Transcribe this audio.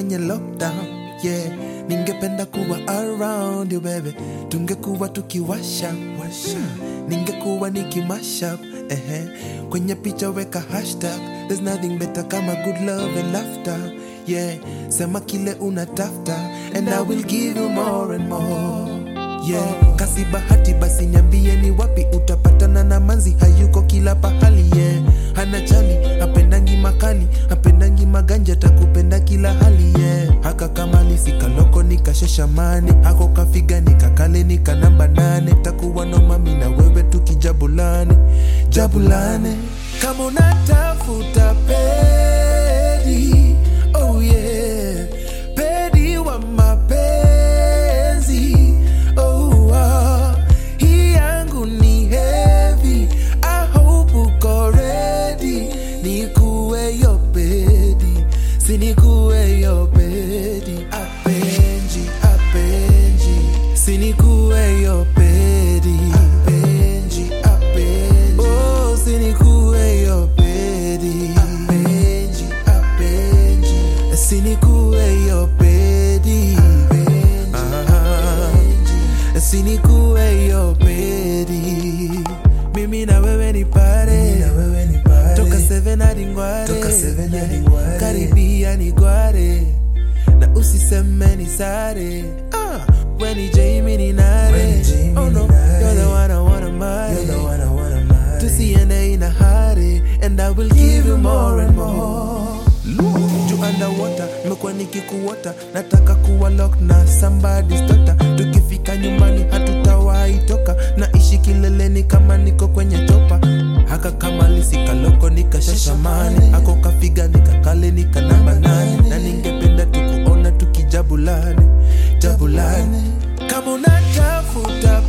kwenye lockdown, yeah. Ningependa kuwa around you baby, tungekuwa tukiwasha ningekuwa nikimashup, kwenye picha weka hashtag, there's nothing better kama good love and laughter, yeah. Sema kile unatafta and I will give you more and more, yeah. Kasi bahati basi niambie ni wapi utapatana na manzi hayuko kila pahali, yeah. Hana chali, hapendangi makali, hapendangi maganja, takupenda kila hali, yeah. Haka kamali sikaloko nikasheshamani, hako kafiga nikakale nika namba 8, takuwa no mami na wewe tukijabulane kama unatafuta pedi, oh yeah, pedi wa mapenzi, hii yangu ni heavy, I hope uko ready, nikuwe yo pedi, sinikuwe yo pedi, apenji, sinikuwe yo pedi, apenji, oh sinikuwe yo pedi, apenji, sinikuwe yo pedi, sinikuwe yo pedi. Mimi na wewe ni pare, toka 7 hadi ngware, karibia ni gware, na usiseme ni sare, when ni Jamie ni nare, oh no, you're the one I wanna marry, tusiende ina hurry, and I will give you more and more. You underwater, mekwa nikikuota, nataka kuwa lock na somebody's daughter, tukifika nyumbani hatutawahi toka, naishi kileleni kama niko kwenye topa, haka kama lisikaloko nikashashamani, hako kafiga nikakale nika namba 8, na ningependa tukuona tukijabulane, kama unatafuta